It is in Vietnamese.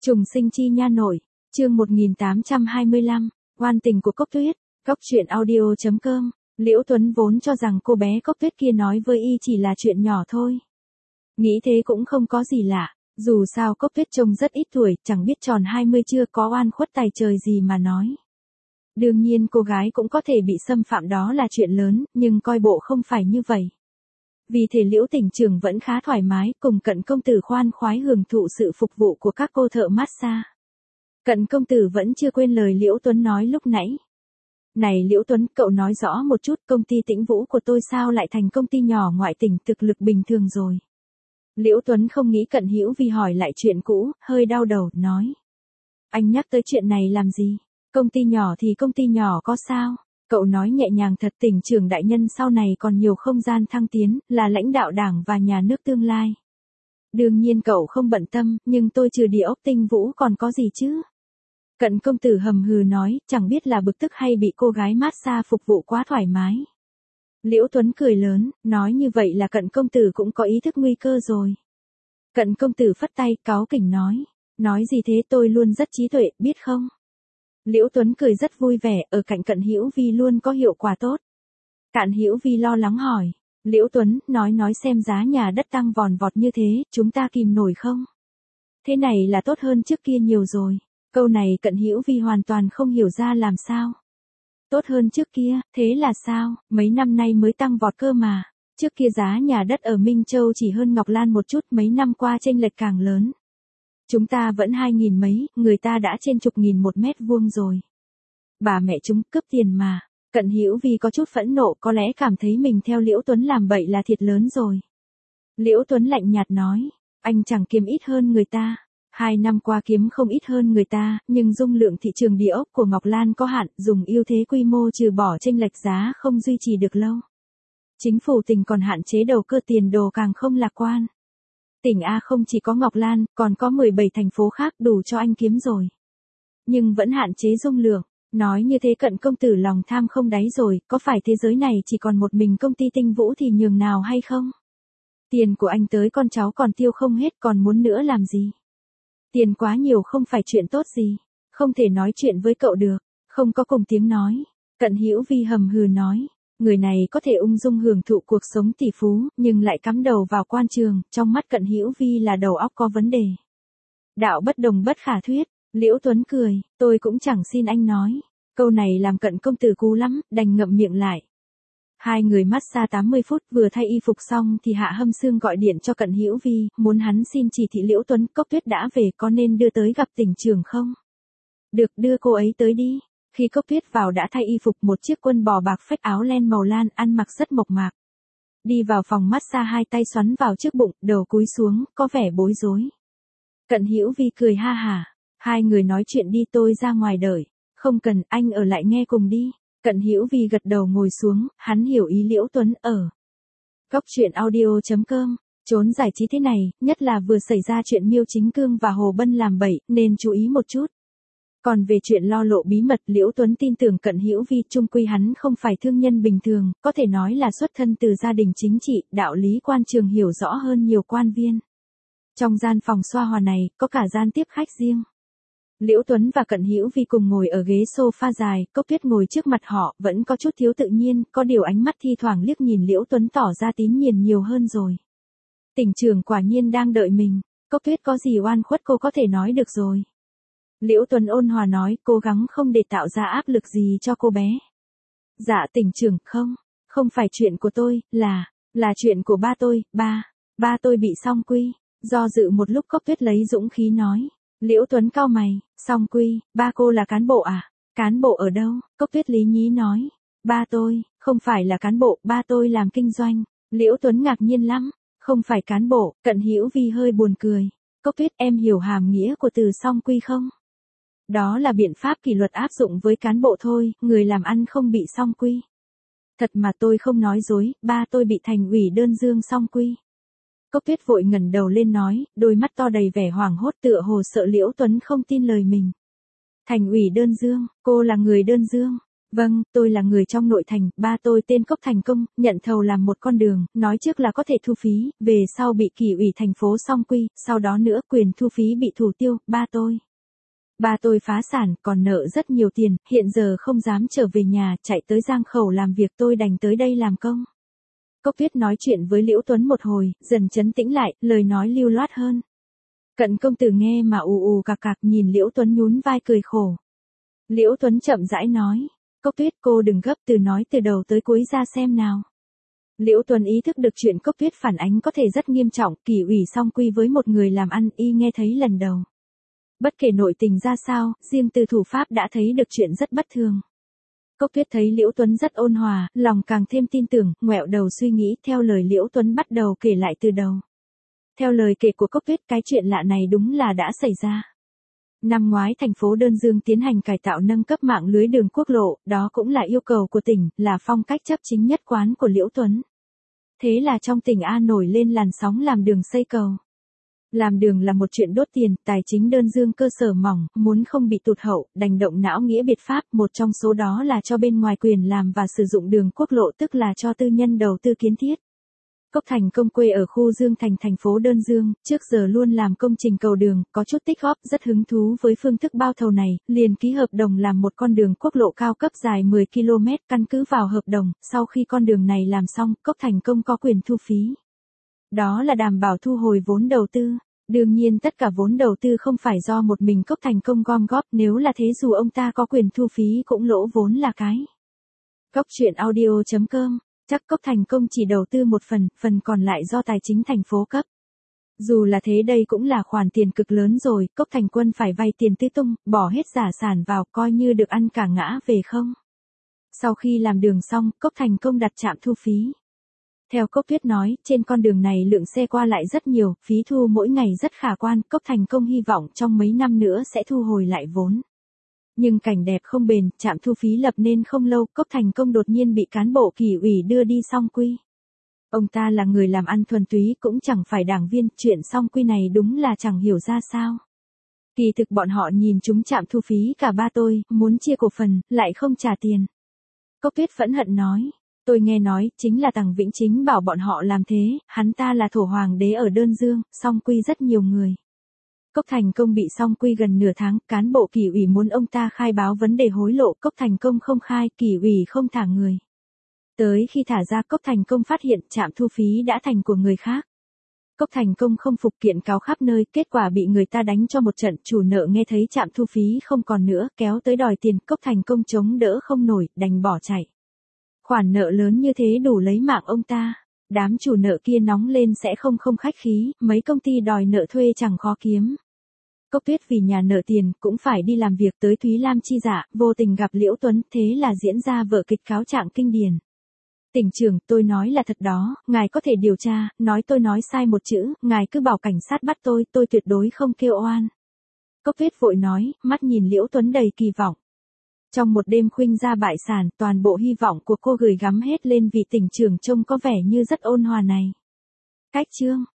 Trùng sinh chi nha nội, chương 1825, oan tình của Cốc Tuyết, Cốc truyện audio.com. Liễu Tuấn vốn cho rằng cô bé Cốc Tuyết kia nói với y chỉ là chuyện nhỏ thôi. Nghĩ thế cũng không có gì lạ, dù sao Cốc Tuyết trông rất ít tuổi, chẳng biết tròn 20 chưa có oan khuất tài trời gì mà nói. Đương nhiên cô gái cũng có thể bị xâm phạm đó là chuyện lớn, nhưng coi bộ không phải như vậy. Vì thế Liễu tỉnh trưởng vẫn khá thoải mái, cùng Cận công tử khoan khoái hưởng thụ sự phục vụ của các cô thợ massage. Cận công tử vẫn chưa quên lời Liễu Tuấn nói lúc nãy. Này Liễu Tuấn, cậu nói rõ một chút, công ty Tĩnh Vũ của tôi sao lại thành công ty nhỏ ngoại tỉnh thực lực bình thường rồi. Liễu Tuấn không nghĩ Cận Hữu Vi hỏi lại chuyện cũ, hơi đau đầu, nói. Anh nhắc tới chuyện này làm gì? Công ty nhỏ thì công ty nhỏ có sao? Cậu nói nhẹ nhàng thật, tỉnh trưởng đại nhân sau này còn nhiều không gian thăng tiến, là lãnh đạo đảng và nhà nước tương lai. Đương nhiên cậu không bận tâm, nhưng tôi trừ địa ốc Tinh Vũ còn có gì chứ? Cận công tử hầm hừ nói, chẳng biết là bực tức hay bị cô gái massage phục vụ quá thoải mái. Liễu Tuấn cười lớn, nói như vậy là Cận công tử cũng có ý thức nguy cơ rồi. Cận công tử phất tay, cáu kỉnh nói gì thế, tôi luôn rất trí tuệ, biết không? Liễu Tuấn cười rất vui vẻ, ở cạnh Cận Hữu Vi luôn có hiệu quả tốt. Cận Hữu Vi lo lắng hỏi, Liễu Tuấn, nói xem giá nhà đất tăng vòn vọt như thế, chúng ta kìm nổi không? Thế này là tốt hơn trước kia nhiều rồi. Câu này Cận Hữu Vi hoàn toàn không hiểu ra làm sao. Tốt hơn trước kia, thế là sao, mấy năm nay mới tăng vọt cơ mà. Trước kia giá nhà đất ở Minh Châu chỉ hơn Ngọc Lan một chút, mấy năm qua chênh lệch càng lớn. Chúng ta vẫn 2.000 mấy, người ta đã trên chục nghìn một mét vuông rồi. Bà mẹ chúng cướp tiền mà. Cận Hữu Vi có chút phẫn nộ, có lẽ cảm thấy mình theo Liễu Tuấn làm bậy là thiệt lớn rồi. Liễu Tuấn lạnh nhạt nói, anh chẳng kiếm ít hơn người ta. 2 năm qua kiếm không ít hơn người ta, nhưng dung lượng thị trường địa ốc của Ngọc Lan có hạn, dùng ưu thế quy mô trừ bỏ chênh lệch giá không duy trì được lâu. Chính phủ tỉnh còn hạn chế đầu cơ, tiền đồ càng không lạc quan. Tỉnh A không chỉ có Ngọc Lan, còn có 17 thành phố khác đủ cho anh kiếm rồi. Nhưng vẫn hạn chế dung lượng. Nói như thế Cận công tử lòng tham không đáy rồi, có phải thế giới này chỉ còn một mình công ty Tinh Vũ thì nhường nào hay không? Tiền của anh tới con cháu còn tiêu không hết, còn muốn nữa làm gì? Tiền quá nhiều không phải chuyện tốt gì, không thể nói chuyện với cậu được, không có cùng tiếng nói. Cận Hữu Vi hầm hừ nói, người này có thể ung dung hưởng thụ cuộc sống tỷ phú, nhưng lại cắm đầu vào quan trường, trong mắt Cận Hữu Vi là đầu óc có vấn đề. Đạo bất đồng bất khả thuyết. Liễu Tuấn cười, tôi cũng chẳng xin anh nói. Câu này làm Cận công tử cú lắm, đành ngậm miệng lại. Hai người massage 80 phút, vừa thay y phục xong thì Hạ Hâm Sương gọi điện cho Cận Hữu Vi, muốn hắn xin chỉ thị Liễu Tuấn, Cốc Tuyết đã về, có nên đưa tới gặp tỉnh trưởng không? Được, đưa cô ấy tới đi. Khi Cốc Tuyết vào đã thay y phục, một chiếc quân bò bạc phết áo len màu lan, ăn mặc rất mộc mạc. Đi vào phòng massage hai tay xoắn vào trước bụng, đầu cúi xuống, có vẻ bối rối. Cận Hữu Vi cười ha hả. Hai người nói chuyện đi, tôi ra ngoài đợi. Không cần, anh ở lại nghe cùng đi. Cận Hữu Vi gật đầu ngồi xuống, hắn hiểu ý Liễu Tuấn ở. Cốc truyện audio.com, trốn giải trí thế này, nhất là vừa xảy ra chuyện Miêu Chính Cương và Hồ Bân làm bậy, nên chú ý một chút. Còn về chuyện lo lộ bí mật, Liễu Tuấn tin tưởng Cận Hữu Vi, chung quy hắn không phải thương nhân bình thường, có thể nói là xuất thân từ gia đình chính trị, đạo lý quan trường hiểu rõ hơn nhiều quan viên. Trong gian phòng xoa hòa này, có cả gian tiếp khách riêng. Liễu Tuấn và Cận Hữu Vi cùng ngồi ở ghế sofa dài, Cốc Tuyết ngồi trước mặt họ, vẫn có chút thiếu tự nhiên, có điều ánh mắt thi thoảng liếc nhìn Liễu Tuấn tỏ ra tín nhiệm nhiều hơn rồi. Tỉnh trưởng quả nhiên đang đợi mình, Cốc Tuyết có gì oan khuất cô có thể nói được rồi. Liễu Tuấn ôn hòa nói, cố gắng không để tạo ra áp lực gì cho cô bé. Dạ tỉnh trưởng, không phải chuyện của tôi, là chuyện của ba tôi, ba tôi bị song quy. Do dự một lúc Cốc Tuyết lấy dũng khí nói. Liễu Tuấn cau mày, song quy, ba cô là cán bộ à? Cán bộ ở đâu? Cốc Tuyết lý nhí nói. Ba tôi, không phải là cán bộ, ba tôi làm kinh doanh. Liễu Tuấn ngạc nhiên lắm, không phải cán bộ, Cận Hữu Vi hơi buồn cười. Cốc Tuyết, em hiểu hàm nghĩa của từ song quy không? Đó là biện pháp kỷ luật áp dụng với cán bộ thôi, người làm ăn không bị song quy. Thật mà tôi không nói dối, ba tôi bị thành ủy Đơn Dương song quy. Cốc Tuyết vội ngẩng đầu lên nói, đôi mắt to đầy vẻ hoảng hốt tựa hồ sợ Liễu Tuấn không tin lời mình. Thành ủy Đơn Dương, cô là người Đơn Dương. Vâng, tôi là người trong nội thành, ba tôi tên Cốc Thành Công, nhận thầu làm một con đường, nói trước là có thể thu phí, về sau bị Kỷ ủy thành phố song quy, sau đó nữa quyền thu phí bị thủ tiêu, Ba tôi phá sản, còn nợ rất nhiều tiền, hiện giờ không dám trở về nhà, chạy tới Giang Khẩu làm việc, tôi đành tới đây làm công. Cốc Tuyết nói chuyện với Liễu Tuấn một hồi, dần trấn tĩnh lại, lời nói lưu loát hơn. Cận công tử nghe mà ù ù cạc cạc, nhìn Liễu Tuấn nhún vai cười khổ. Liễu Tuấn chậm rãi nói, Cốc Tuyết, cô đừng gấp, từ nói từ đầu tới cuối ra xem nào. Liễu Tuấn ý thức được chuyện Cốc Tuyết phản ánh có thể rất nghiêm trọng, Kỷ ủy song quy với một người làm ăn, y nghe thấy lần đầu. Bất kể nội tình ra sao, riêng từ thủ pháp đã thấy được chuyện rất bất thường. Cốc Tuyết thấy Liễu Tuấn rất ôn hòa, lòng càng thêm tin tưởng, ngoẹo đầu suy nghĩ, theo lời Liễu Tuấn bắt đầu kể lại từ đầu. Theo lời kể của Cốc Tuyết, cái chuyện lạ này đúng là đã xảy ra. Năm ngoái thành phố Đơn Dương tiến hành cải tạo nâng cấp mạng lưới đường quốc lộ, đó cũng là yêu cầu của tỉnh, là phong cách chấp chính nhất quán của Liễu Tuấn. Thế là trong tỉnh A nổi lên làn sóng làm đường xây cầu. Làm đường là một chuyện đốt tiền, tài chính Đơn Dương cơ sở mỏng, muốn không bị tụt hậu, đành động não nghĩa biệt pháp, một trong số đó là cho bên ngoài quyền làm và sử dụng đường quốc lộ, tức là cho tư nhân đầu tư kiến thiết. Cốc Thành Công quê ở khu Dương Thành thành phố Đơn Dương, trước giờ luôn làm công trình cầu đường, có chút tích góp, rất hứng thú với phương thức bao thầu này, liền ký hợp đồng làm một con đường quốc lộ cao cấp dài 10 km, căn cứ vào hợp đồng, sau khi con đường này làm xong, Cốc Thành Công có quyền thu phí. Đó là đảm bảo thu hồi vốn đầu tư. Đương nhiên tất cả vốn đầu tư không phải do một mình Cốc Thành Công gom góp, nếu là thế dù ông ta có quyền thu phí cũng lỗ vốn là cái. Cốc.audio.com, chắc Cốc Thành Công chỉ đầu tư một phần còn lại do tài chính thành phố cấp. Dù là thế đây cũng là khoản tiền cực lớn rồi, Cốc Thành Quân phải vay tiền tứ tung, bỏ hết gia sản vào, coi như được ăn cả ngã về không. Sau khi làm đường xong, Cốc Thành Công đặt trạm thu phí. Theo Cốc Tuyết nói, trên con đường này lượng xe qua lại rất nhiều, phí thu mỗi ngày rất khả quan, Cốc Thành Công hy vọng trong mấy năm nữa sẽ thu hồi lại vốn. Nhưng cảnh đẹp không bền, trạm thu phí lập nên không lâu, Cốc Thành Công đột nhiên bị cán bộ Kỷ ủy đưa đi song quy. Ông ta là người làm ăn thuần túy, cũng chẳng phải đảng viên, chuyện song quy này đúng là chẳng hiểu ra sao. Kỳ thực bọn họ nhìn chúng trạm thu phí cả ba tôi, muốn chia cổ phần, lại không trả tiền. Cốc Tuyết phẫn hận nói. Tôi nghe nói, chính là Tằng Vĩnh Chính bảo bọn họ làm thế, hắn ta là thổ hoàng đế ở Đơn Dương, song quy rất nhiều người. Cốc Thành Công bị song quy gần nửa tháng, cán bộ Kỷ ủy muốn ông ta khai báo vấn đề hối lộ, Cốc Thành Công không khai, Kỷ ủy không thả người. Tới khi thả ra, Cốc Thành Công phát hiện trạm thu phí đã thành của người khác. Cốc Thành Công không phục, kiện cáo khắp nơi, kết quả bị người ta đánh cho một trận, chủ nợ nghe thấy trạm thu phí không còn nữa, kéo tới đòi tiền, Cốc Thành Công chống đỡ không nổi, đành bỏ chạy. Khoản nợ lớn như thế đủ lấy mạng ông ta. Đám chủ nợ kia nóng lên sẽ không khách khí, mấy công ty đòi nợ thuê chẳng khó kiếm. Cốc Tuyết vì nhà nợ tiền cũng phải đi làm việc tới Thúy Lam chi dạ, vô tình gặp Liễu Tuấn, thế là diễn ra vở kịch cáo trạng kinh điển. Tỉnh trưởng, tôi nói là thật đó, ngài có thể điều tra, nói tôi nói sai một chữ, ngài cứ bảo cảnh sát bắt tôi tuyệt đối không kêu oan. Cốc Tuyết vội nói, mắt nhìn Liễu Tuấn đầy kỳ vọng. Trong một đêm khuynh ra bại sản, toàn bộ hy vọng của cô gửi gắm hết lên vị tỉnh trưởng trông có vẻ như rất ôn hòa này. Cách chương